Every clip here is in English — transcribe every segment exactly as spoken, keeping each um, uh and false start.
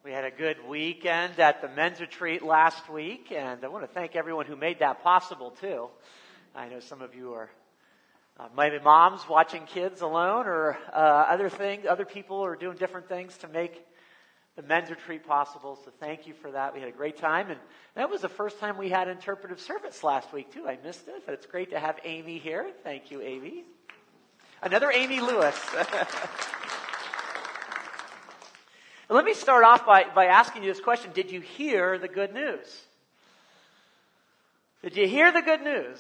We had a good weekend at the men's retreat last week, and I want to thank everyone who made that possible, too. I know some of you are uh, maybe moms watching kids alone, or uh, other things, other people are doing different things to make the men's retreat possible, so thank you for that. We had a great time, and that was the first time we had interpretive service last week, too. I missed it, but it's great to have Amy here. Thank you, Amy. Another Amy Lewis. Let me start off by, by asking you this question. Did you hear the good news? Did you hear the good news?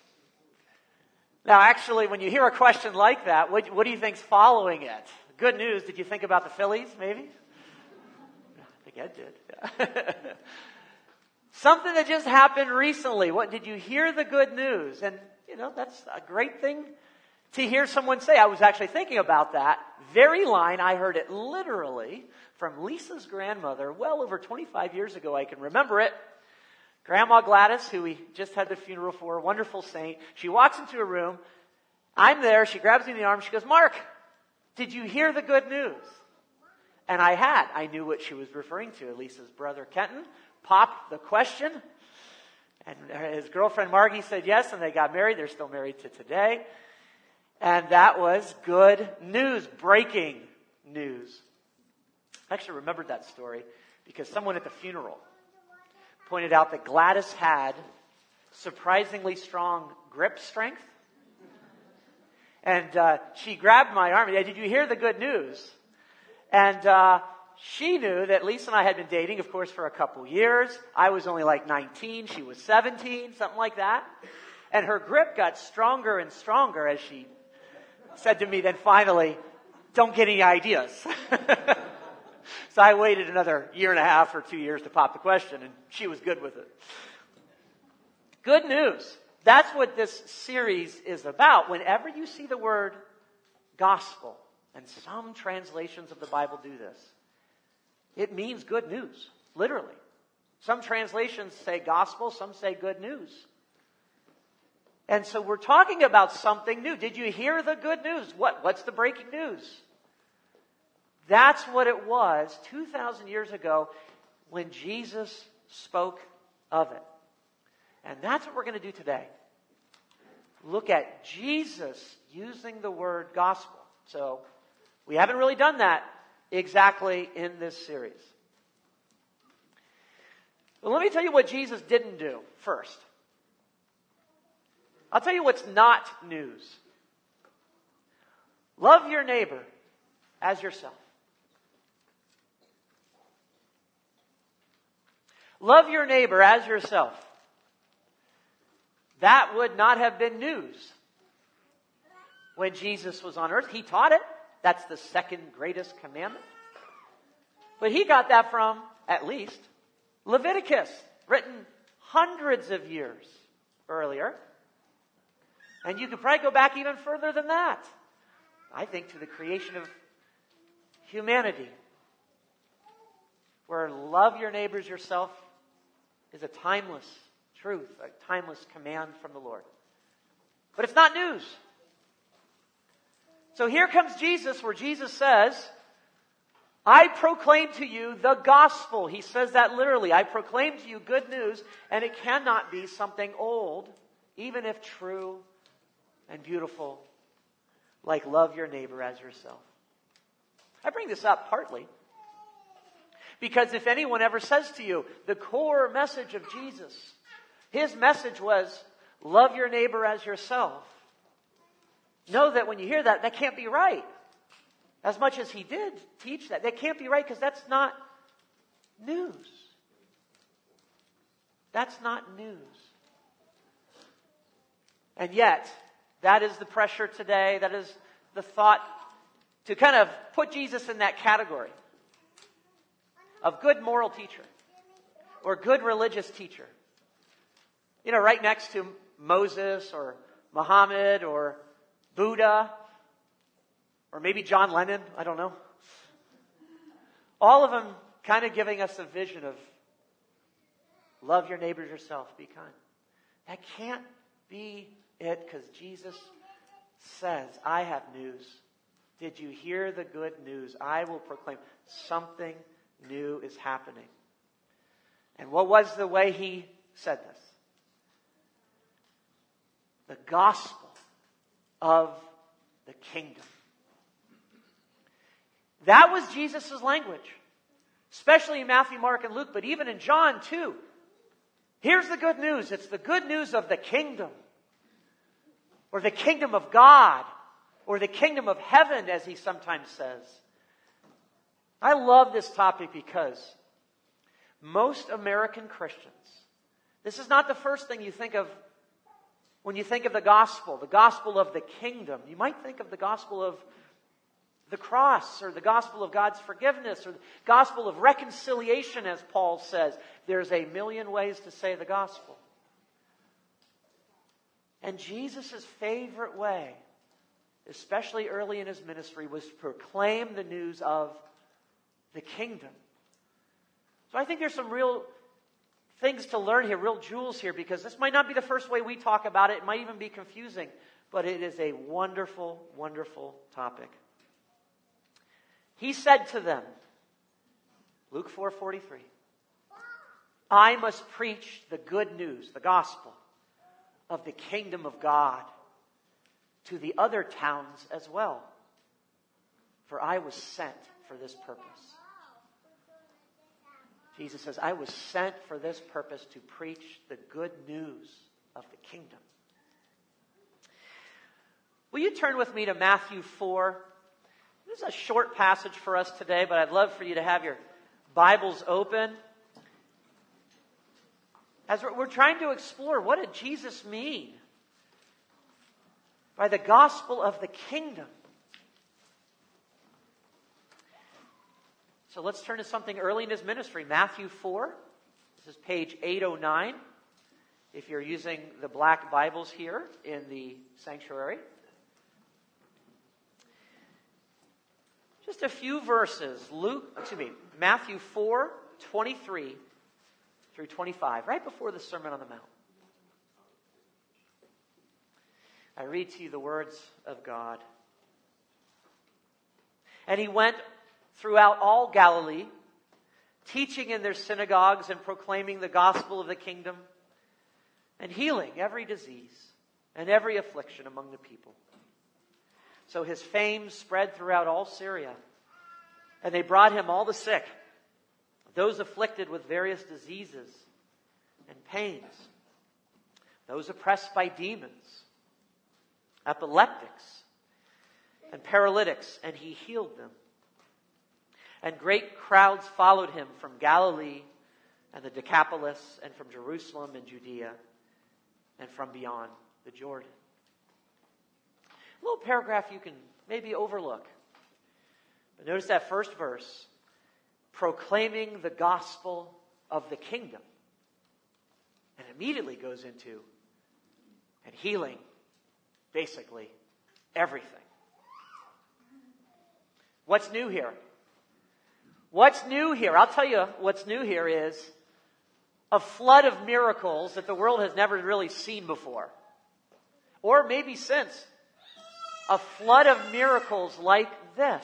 Now, actually, when you hear a question like that, what, what do you think's following it? Good news, did you think about the Phillies, maybe? I think Ed did. Something that just happened recently. What, did you hear the good news? And, you know, that's a great thing to hear someone say. I was actually thinking about that very line. I heard it literally from Lisa's grandmother well over twenty-five years ago. I can remember it. Grandma Gladys, who we just had the funeral for, a wonderful saint. She walks into a room. I'm there. She grabs me in the arm. She goes, "Mark, did you hear the good news?" And I had. I knew what she was referring to. Lisa's brother, Kenton, popped the question. And his girlfriend, Margie, said yes, and they got married. They're still married to today. And that was good news, breaking news. I actually remembered that story because someone at the funeral pointed out that Gladys had surprisingly strong grip strength. And uh, she grabbed my arm. "Did you hear the good news?" And uh, she knew that Lisa and I had been dating, of course, for a couple years. I was only like nineteen. She was seventeen, something like that. And her grip got stronger and stronger as she said to me then finally, "Don't get any ideas." So I waited another year and a half or two years to pop the question, and she was good with it. Good news. That's what this series is about. Whenever you see the word gospel, and some translations of the Bible do this, it means good news, literally. Some translations say gospel, some say good news. And so we're talking about something new. Did you hear the good news? What? What's the breaking news? That's what it was two thousand years ago when Jesus spoke of it. And that's what we're going to do today. Look at Jesus using the word gospel. So we haven't really done that exactly in this series. Well, let me tell you what Jesus didn't do first. I'll tell you what's not news. Love your neighbor as yourself. Love your neighbor as yourself. That would not have been news when Jesus was on earth. He taught it. That's the second greatest commandment. But he got that from, at least, Leviticus, written hundreds of years earlier. And you could probably go back even further than that. I think to the creation of humanity, where love your neighbors yourself is a timeless truth, a timeless command from the Lord. But it's not news. So here comes Jesus, where Jesus says, "I proclaim to you the gospel." He says that literally. I proclaim to you good news, and it cannot be something old, even if true and beautiful, like love your neighbor as yourself. I bring this up partly because if anyone ever says to you, the core message of Jesus, his message was, love your neighbor as yourself, know that when you hear that, that can't be right. As much as he did teach that, that can't be right because that's not news. That's not news. And yet, that is the pressure today. That is the thought to kind of put Jesus in that category of good moral teacher or good religious teacher. You know, right next to Moses or Muhammad or Buddha or maybe John Lennon, I don't know. All of them kind of giving us a vision of love your neighbors yourself, be kind. That can't be it because Jesus says, I have news. Did you hear the good news? I will proclaim something new is happening. And what was the way he said this? The gospel of the kingdom. That was Jesus' language, especially in Matthew, Mark, and Luke, but even in John too. Here's the good news. It's the good news of the kingdom, or the kingdom of God, or the kingdom of heaven, as he sometimes says. I love this topic because most American Christians, this is not the first thing you think of when you think of the gospel, the gospel of the kingdom. You might think of the gospel of the cross, or the gospel of God's forgiveness, or the gospel of reconciliation, as Paul says. There's a million ways to say the gospel. And Jesus' favorite way, especially early in his ministry, was to proclaim the news of the kingdom. So I think there's some real things to learn here, real jewels here, because this might not be the first way we talk about it. It might even be confusing, but it is a wonderful, wonderful topic. He said to them, Luke four forty-three, I must preach the good news, the gospel of the kingdom of God to the other towns as well, for I was sent for this purpose. Jesus says, I was sent for this purpose, to preach the good news of the kingdom. Will you turn with me to Matthew four? This is a short passage for us today, but I'd love for you to have your Bibles open. As we're, we're trying to explore, what did Jesus mean by the gospel of the kingdom? So let's turn to something early in his ministry. Matthew four. This is page eight oh nine. If you're using the black Bibles here in the sanctuary. Just a few verses. Luke, excuse me, Matthew four, twenty-three through twenty-five, right before the Sermon on the Mount. I read to you the words of God. And he went throughout all Galilee, teaching in their synagogues and proclaiming the gospel of the kingdom, and healing every disease and every affliction among the people. So his fame spread throughout all Syria, and they brought him all the sick, those afflicted with various diseases and pains, those oppressed by demons, epileptics, and paralytics, and he healed them. And great crowds followed him from Galilee and the Decapolis, and from Jerusalem and Judea, and from beyond the Jordan. A little paragraph you can maybe overlook. But notice that first verse, proclaiming the gospel of the kingdom. And immediately goes into, and healing basically everything. What's new here? What's new here? I'll tell you what's new here is a flood of miracles that the world has never really seen before. Or maybe since. A flood of miracles like this.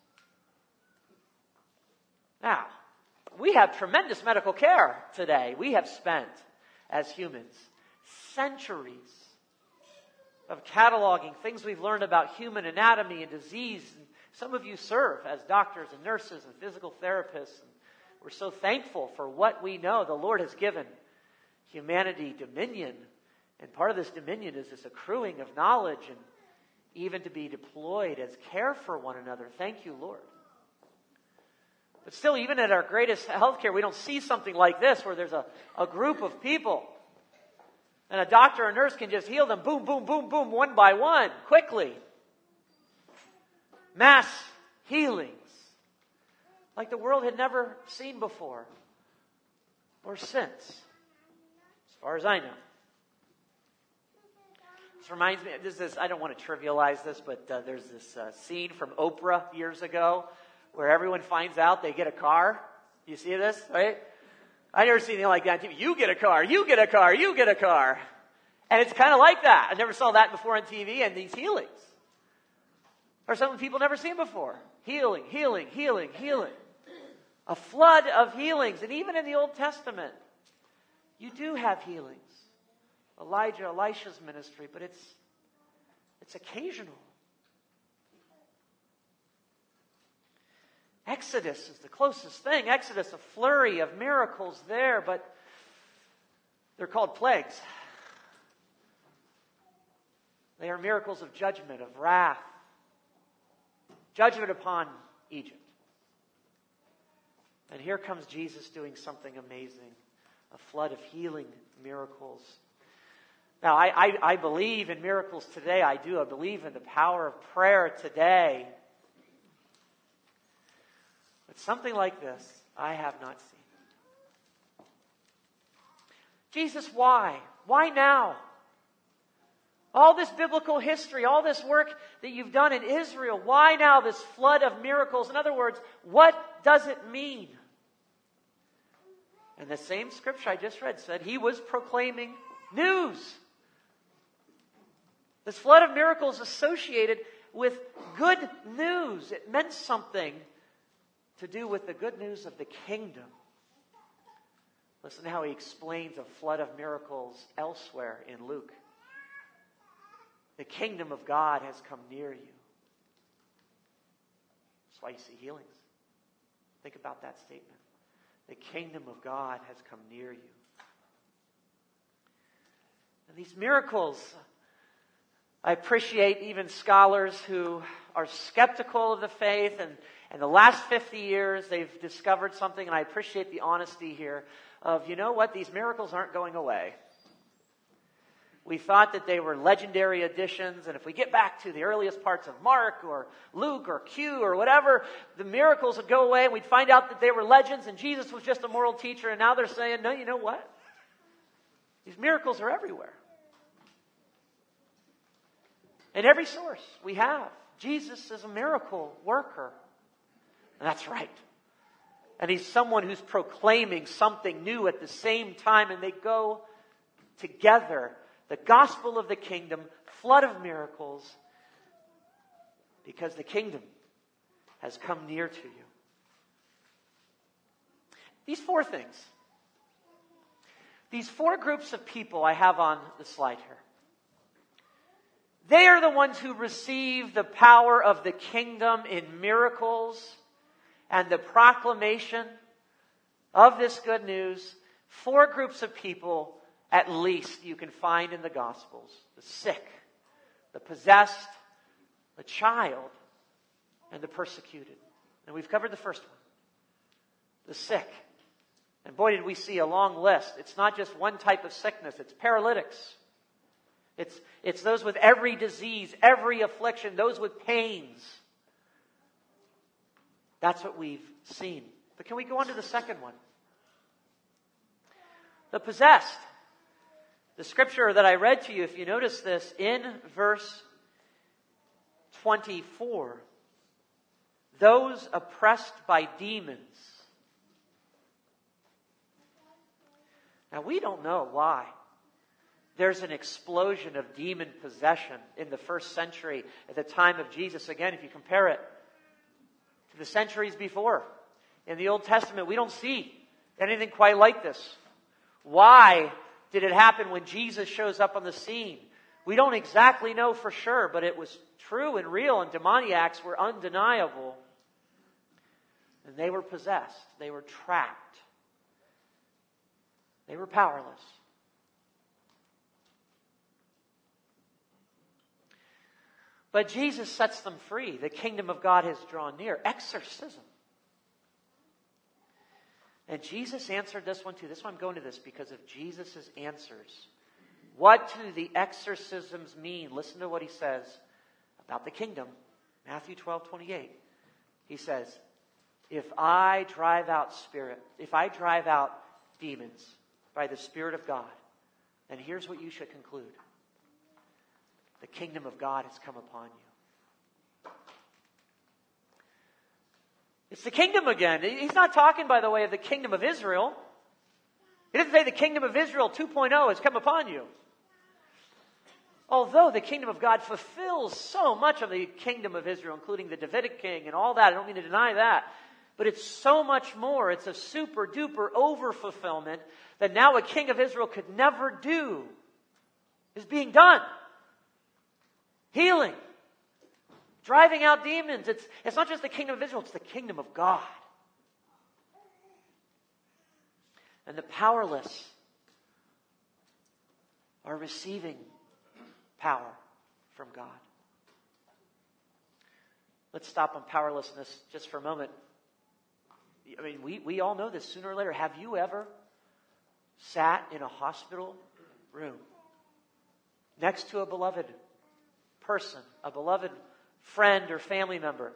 Now, we have tremendous medical care today. We have spent, as humans, centuries of cataloging things we've learned about human anatomy and disease. And some of you serve as doctors and nurses and physical therapists. And we're so thankful for what we know. The Lord has given humanity dominion. And part of this dominion is this accruing of knowledge, and even to be deployed as care for one another. Thank you, Lord. But still, even at our greatest healthcare, we don't see something like this, where there's a, a group of people and a doctor or nurse can just heal them, boom, boom, boom, boom, one by one, quickly. Mass healings, like the world had never seen before or since, as far as I know. This reminds me, this is, I don't want to trivialize this, but uh, there's this uh, scene from Oprah years ago where everyone finds out they get a car. You see this, right? I never seen anything like that on T V. You get a car, you get a car, you get a car. And it's kind of like that. I never saw that before on T V, and these healings are something people never seen before. Healing, healing, healing, healing. A flood of healings. And even in the Old Testament, you do have healings. Elijah, Elisha's ministry, but it's, it's occasional. Exodus is the closest thing. Exodus, a flurry of miracles there, but they're called plagues. They are miracles of judgment, of wrath. Judgment upon Egypt. And here comes Jesus doing something amazing. A flood of healing miracles. Now, I, I, I believe in miracles today. I do. I believe in the power of prayer today. But something like this, I have not seen. Jesus, why? Why now? All this biblical history, all this work that you've done in Israel, why now this flood of miracles? In other words, what does it mean? And the same scripture I just read said he was proclaiming news. This flood of miracles associated with good news. It meant something to do with the good news of the kingdom. Listen to how he explains a flood of miracles elsewhere in Luke. The kingdom of God has come near you. That's why you see healings. Think about that statement. The kingdom of God has come near you. And these miracles, I appreciate even scholars who are skeptical of the faith, and in the last fifty years they've discovered something, and I appreciate the honesty here of, you know what, these miracles aren't going away. We thought that they were legendary additions, and if we get back to the earliest parts of Mark or Luke or Q or whatever, the miracles would go away and we'd find out that they were legends and Jesus was just a moral teacher, and now they're saying, no, you know what? These miracles are everywhere. In every source we have, Jesus is a miracle worker. And that's right. And he's someone who's proclaiming something new at the same time, and they go together. The gospel of the kingdom, flood of miracles, because the kingdom has come near to you. These four things, these four groups of people I have on the slide here, they are the ones who receive the power of the kingdom in miracles and the proclamation of this good news. Four groups of people at least you can find in the Gospels. The sick, the possessed, the child, and the persecuted. And we've covered the first one. The sick. And boy, did we see a long list. It's not just one type of sickness. It's paralytics. It's, it's those with every disease, every affliction, those with pains. That's what we've seen. But can we go on to the second one? The possessed. The scripture that I read to you, if you notice this, in verse twenty-four, those oppressed by demons. Now, we don't know why there's an explosion of demon possession in the first century at the time of Jesus. Again, if you compare it to the centuries before, in the Old Testament, we don't see anything quite like this. Why did it happen when Jesus shows up on the scene? We don't exactly know for sure, but it was true and real, and demoniacs were undeniable. And they were possessed. They were trapped. They were powerless. But Jesus sets them free. The kingdom of God has drawn near. Exorcism. And Jesus answered this one too. This one I'm going to this because of Jesus' answers. What do the exorcisms mean? Listen to what he says about the kingdom. Matthew twelve twenty-eight. He says, if I drive out spirit, if I drive out demons by the Spirit of God, then here's what you should conclude. The kingdom of God has come upon you. It's the kingdom again. He's not talking, by the way, of the kingdom of Israel. He doesn't say the kingdom of Israel two point oh has come upon you. Although the kingdom of God fulfills so much of the kingdom of Israel, including the Davidic king and all that. I don't mean to deny that. But it's so much more. It's a super duper over fulfillment that now a king of Israel could never do is being done. Healing. Driving out demons. It's, it's not just the kingdom of Israel, it's the kingdom of God. And the powerless are receiving power from God. Let's stop on powerlessness just for a moment. I mean, we, we all know this sooner or later. Have you ever sat in a hospital room next to a beloved person, a beloved friend or family member,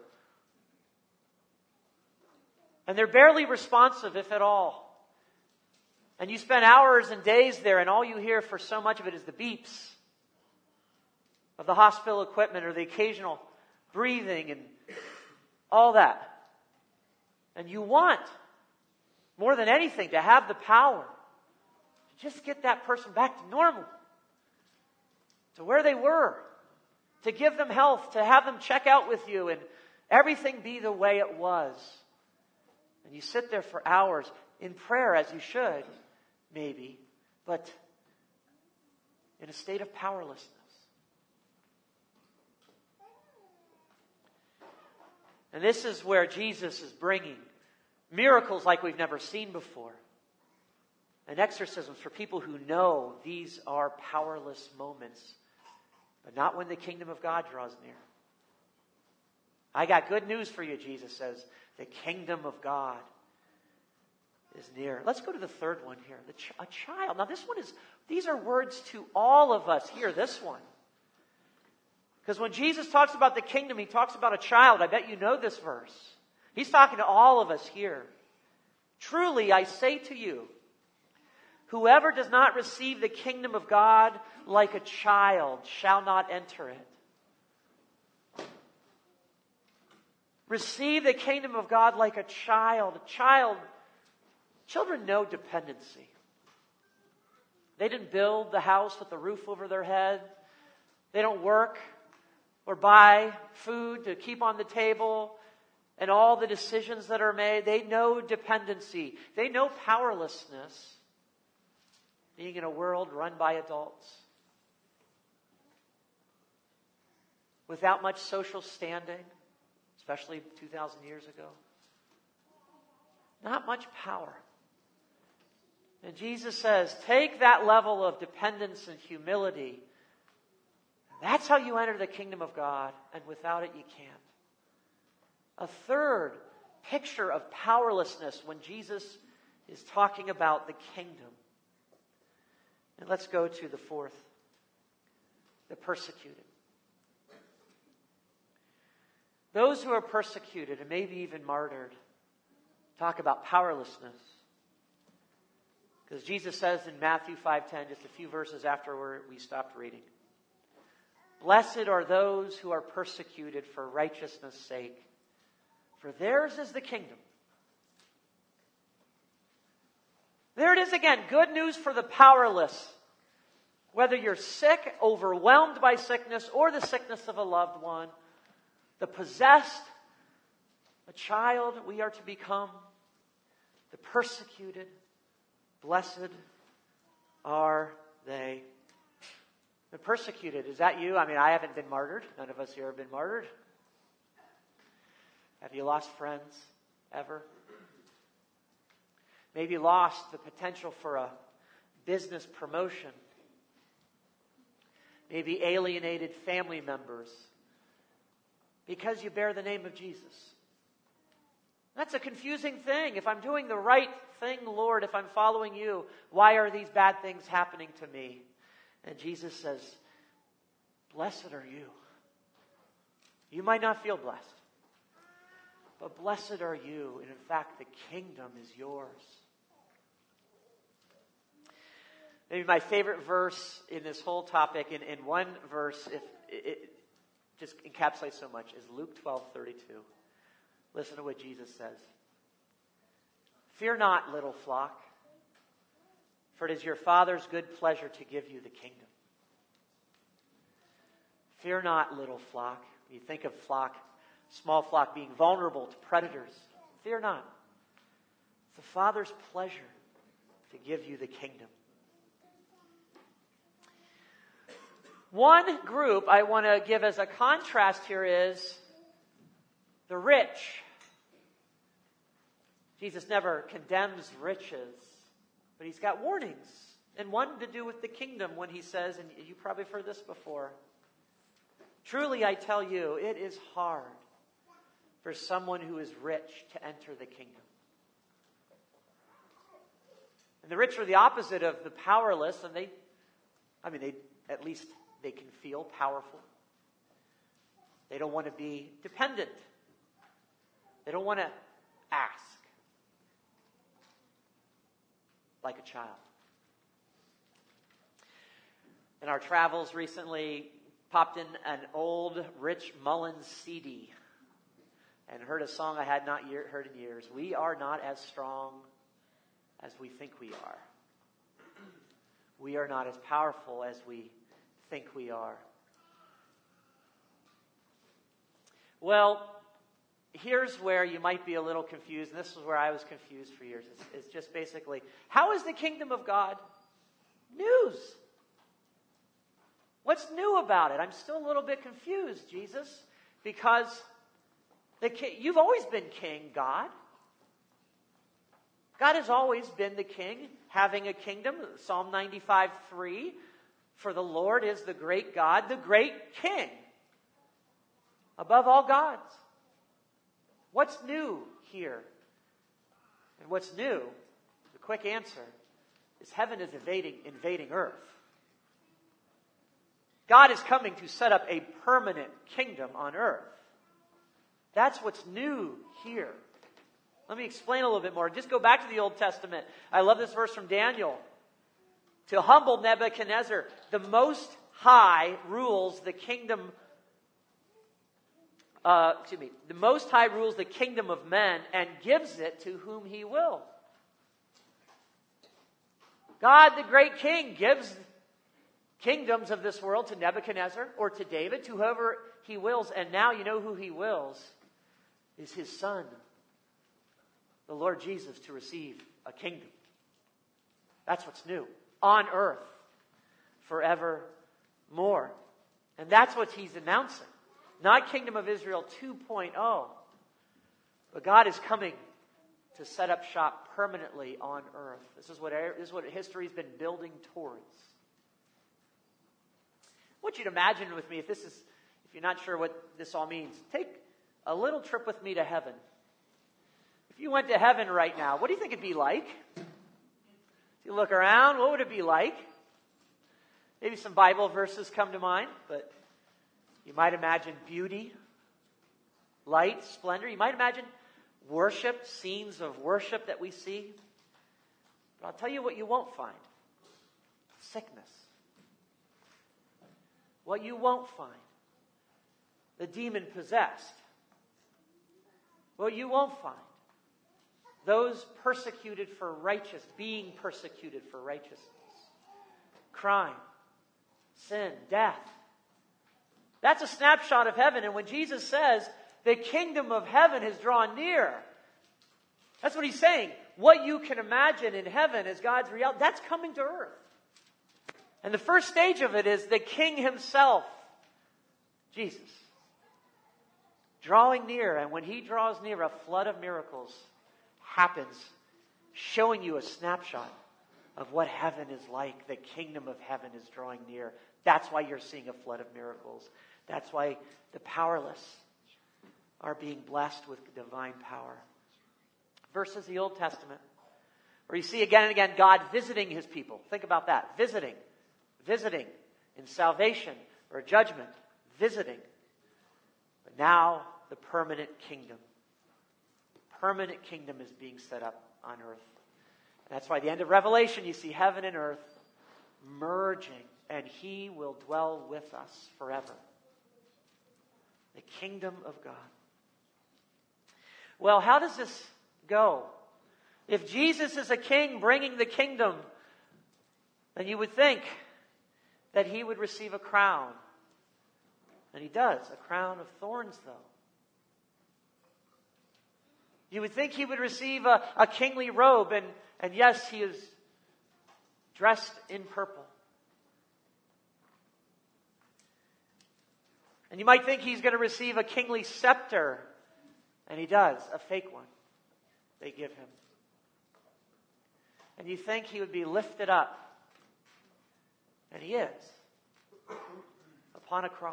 and they're barely responsive, if at all? And you spend hours and days there, and all you hear for so much of it is the beeps of the hospital equipment or the occasional breathing and all that. And you want, more than anything, to have the power to just get that person back to normal, to where they were, to give them health, to have them check out with you and everything be the way it was. And you sit there for hours in prayer, as you should, maybe, but in a state of powerlessness. And this is where Jesus is bringing miracles like we've never seen before. And exorcisms for people who know these are powerless moments. But not when the kingdom of God draws near. I got good news for you, Jesus says. The kingdom of God is near. Let's go to the third one here. The ch- a child. Now this one is, these are words to all of us here, this one. Because when Jesus talks about the kingdom, he talks about a child. I bet you know this verse. He's talking to all of us here. Truly, I say to you, whoever does not receive the kingdom of God like a child shall not enter it. Receive the kingdom of God like a child. A child, children know dependency. They didn't build the house with the roof over their head. They don't work or buy food to keep on the table and all the decisions that are made. They know dependency. They know powerlessness. Being in a world run by adults. Without much social standing, especially two thousand years ago. Not much power. And Jesus says, take that level of dependence and humility. That's how you enter the kingdom of God, and without it you can't. A third picture of powerlessness when Jesus is talking about the kingdom. And let's go to the fourth, the persecuted. Those who are persecuted and maybe even martyred talk about powerlessness. Because Jesus says in Matthew five ten, just a few verses after we stopped reading, blessed are those who are persecuted for righteousness' sake, for theirs is the kingdom. There it is again, good news for the powerless. Whether you're sick, overwhelmed by sickness, or the sickness of a loved one, the possessed, a child, we are to become the persecuted. Blessed are they. The persecuted, is that you? I mean, I haven't been martyred. None of us here have been martyred. Have you lost friends ever? Maybe lost the potential for a business promotion. Maybe alienated family members because you bear the name of Jesus. That's a confusing thing. If I'm doing the right thing, Lord, if I'm following you, why are these bad things happening to me? And Jesus says, blessed are you. You might not feel blessed, but blessed are you. And in fact, the kingdom is yours. Maybe my favorite verse in this whole topic, in, in one verse, if it, it just encapsulates so much, is Luke twelve thirty-two. Listen to what Jesus says. Fear not, little flock, for it is your Father's good pleasure to give you the kingdom. Fear not, little flock. You think of flock, small flock being vulnerable to predators, Fear not. It's the Father's pleasure to give you the kingdom. One group I want to give as a contrast here is the rich. Jesus never condemns riches, but he's got warnings. And one to do with the kingdom when he says, and you probably have heard this before, truly I tell you, it is hard for someone who is rich to enter the kingdom. And the rich are the opposite of the powerless, and they, I mean, they at least they can feel powerful. They don't want to be dependent. They don't want to ask like a child. In our travels recently, popped in an old Rich Mullins C D and heard a song I had not year, heard in years. We are not as strong as we think we are. We are not as powerful as we think we are. Well, here's where you might be a little confused, and this is where I was confused for years. It's, it's just basically, how is the kingdom of God news? What's new about it? I'm still a little bit confused, Jesus, because the ki- you've always been king, God. God has always been the king, having a kingdom. Psalm ninety-five three, for the Lord is the great God, the great king, above all gods. What's new here? And what's new, the quick answer, is heaven is invading, invading earth. God is coming to set up a permanent kingdom on earth. That's what's new here. Let me explain a little bit more. Just go back to the Old Testament. I love this verse from Daniel. To humble Nebuchadnezzar, the Most High rules the kingdom. Uh, excuse me. The Most High rules the kingdom of men and gives it to whom He will. God, the great King, gives kingdoms of this world to Nebuchadnezzar or to David, to whoever He wills. And now you know who He wills is His Son, the Lord Jesus, to receive a kingdom. That's what's new on earth forevermore. And that's what He's announcing. Not Kingdom of Israel two point oh, but God is coming to set up shop permanently on earth. This is what, this is what history's been building towards. I want you to imagine with me, if this is, if you're not sure what this all means, take a little trip with me to heaven. If you went to heaven right now, what do you think it'd be like? If you look around, what would it be like? Maybe some Bible verses come to mind, but you might imagine beauty, light, splendor. You might imagine worship, scenes of worship that we see. But I'll tell you what you won't find. Sickness. What you won't find. The demon-possessed. What you won't find. Those persecuted for righteousness, being persecuted for righteousness. Crime, sin, death. That's a snapshot of heaven. And when Jesus says the kingdom of heaven has drawn near, that's what He's saying. What you can imagine in heaven as God's reality, that's coming to earth. And the first stage of it is the King Himself, Jesus, drawing near. And when He draws near, a flood of miracles happens, showing you a snapshot of what heaven is like. The kingdom of heaven is drawing near. That's why you're seeing a flood of miracles. That's why the powerless are being blessed with divine power. Verses the Old Testament, where you see again and again God visiting His people. Think about that. Visiting. Visiting in salvation or judgment. Visiting. But now the permanent kingdom. Permanent kingdom is being set up on earth. And that's why at the end of Revelation you see heaven and earth merging, and He will dwell with us forever. The kingdom of God. Well, how does this go? If Jesus is a king bringing the kingdom, then you would think that He would receive a crown. And He does, a crown of thorns though. You would think he would receive a, a kingly robe, and, and yes, he is dressed in purple. And you might think he's going to receive a kingly scepter, and he does, a fake one they give him. And you think he would be lifted up, and he is, upon a cross.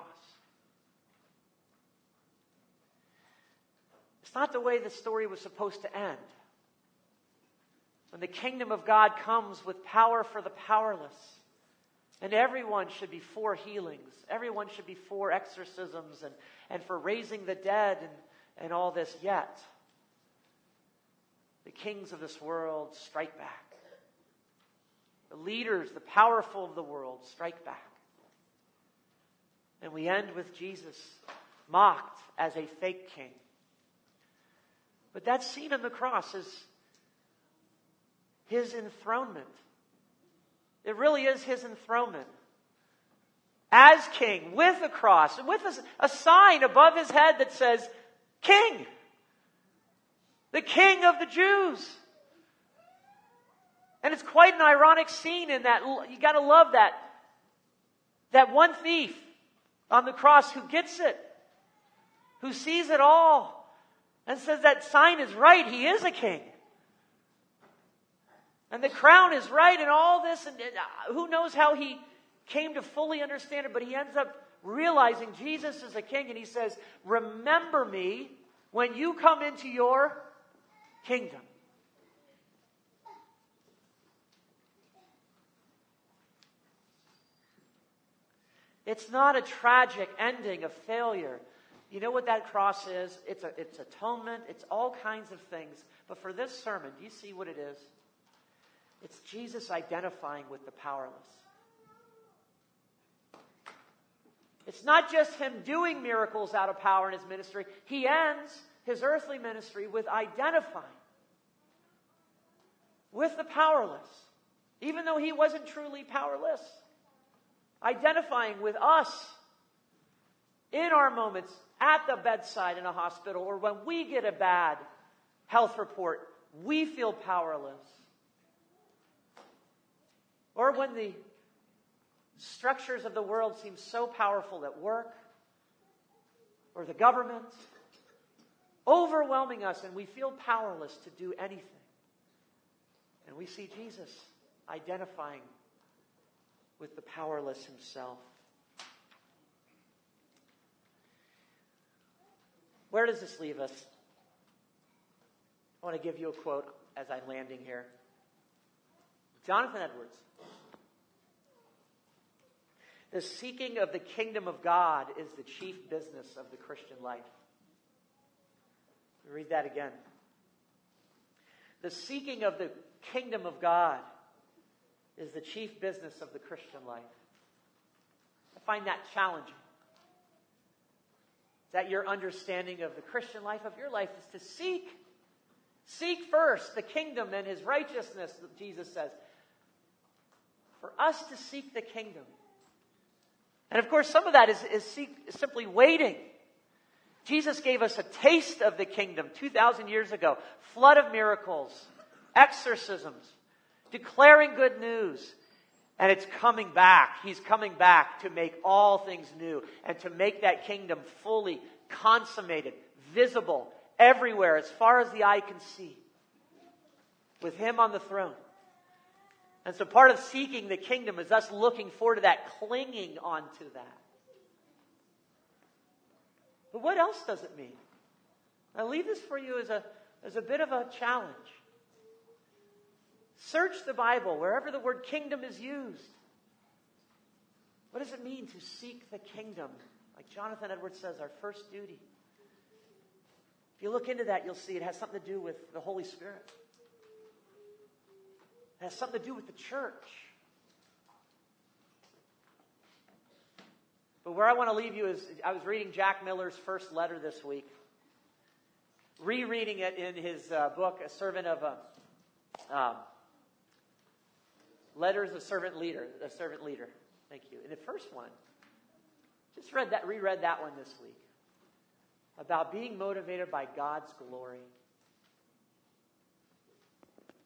It's not the way the story was supposed to end. When the kingdom of God comes with power for the powerless, and everyone should be for healings, everyone should be for exorcisms and, and for raising the dead and, and all this, yet the kings of this world strike back. The leaders, the powerful of the world strike back. And we end with Jesus mocked as a fake king. But that scene on the cross is his enthronement. It really is his enthronement. As king, with a cross, and with a, a sign above his head that says, King. The King of the Jews. And it's quite an ironic scene in that, you gotta love that. That one thief on the cross who gets it, who sees it all, and says that sign is right, he is a king. And the crown is right and all this, and who knows how he came to fully understand it, but he ends up realizing Jesus is a king, and he says, remember me when you come into your kingdom. It's not a tragic ending of failure. You know what that cross is? It's a, it's atonement. It's all kinds of things. But for this sermon, do you see what it is? It's Jesus identifying with the powerless. It's not just him doing miracles out of power in his ministry. He ends his earthly ministry with identifying with the powerless, even though he wasn't truly powerless. Identifying with us in our moments at the bedside in a hospital, or when we get a bad health report, we feel powerless. Or when the structures of the world seem so powerful at work, or the government, overwhelming us, and we feel powerless to do anything. And we see Jesus identifying with the powerless himself. Where does this leave us? I want to give you a quote as I'm landing here. Jonathan Edwards. The seeking of the kingdom of God is the chief business of the Christian life. Read that again. The seeking of the kingdom of God is the chief business of the Christian life. I find that challenging. That your understanding of the Christian life, of your life, is to seek. Seek first the kingdom and his righteousness, Jesus says. For us to seek the kingdom. And of course, some of that is, is, seek, is simply waiting. Jesus gave us a taste of the kingdom two thousand years ago. Flood of miracles, exorcisms, declaring good news. And it's coming back. He's coming back to make all things new and to make that kingdom fully consummated, visible, everywhere, as far as the eye can see. With him on the throne. And so part of seeking the kingdom is us looking forward to that, clinging onto that. But what else does it mean? I leave this for you as a, as a bit of a challenge. Search the Bible wherever the word kingdom is used. What does it mean to seek the kingdom? Like Jonathan Edwards says, our first duty. If you look into that, you'll see it has something to do with the Holy Spirit. It has something to do with the church. But where I want to leave you is, I was reading Jack Miller's first letter this week. Rereading it in his uh, book, A Servant of a... Um, Letters of Servant Leader, a Servant Leader. Thank you. In the first one, just read that, reread that one this week. About being motivated by God's glory.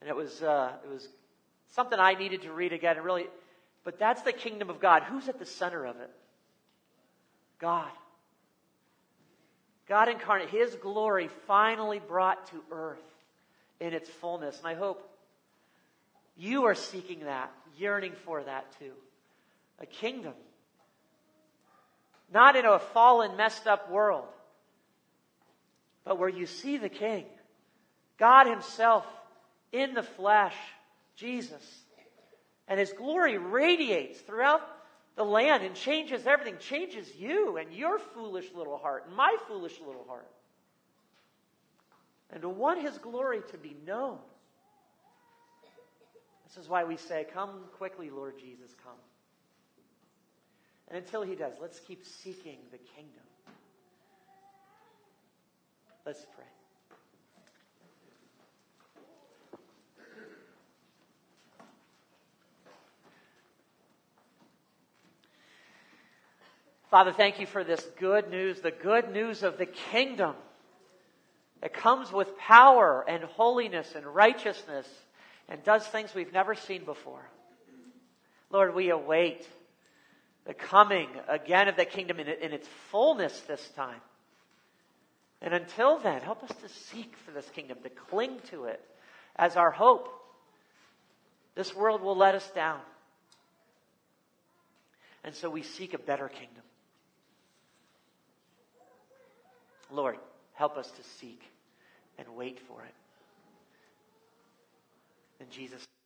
And it was, uh, it was something I needed to read again. And really, but that's the kingdom of God. Who's at the center of it? God. God incarnate. His glory finally brought to earth in its fullness. And I hope you are seeking that, yearning for that too. A kingdom. Not in a fallen, messed up world, but where you see the King. God himself in the flesh, Jesus. And his glory radiates throughout the land and changes everything. Changes you and your foolish little heart and my foolish little heart. And to want his glory to be known. This is why we say, come quickly, Lord Jesus, come. And until he does, let's keep seeking the kingdom. Let's pray. Father, thank you for this good news, the good news of the kingdom that comes with power and holiness and righteousness and does things we've never seen before. Lord, we await the coming again of the kingdom in, in its fullness this time. And until then, help us to seek for this kingdom, to cling to it as our hope. This world will let us down. And so we seek a better kingdom. Lord, help us to seek and wait for it. In Jesus' name.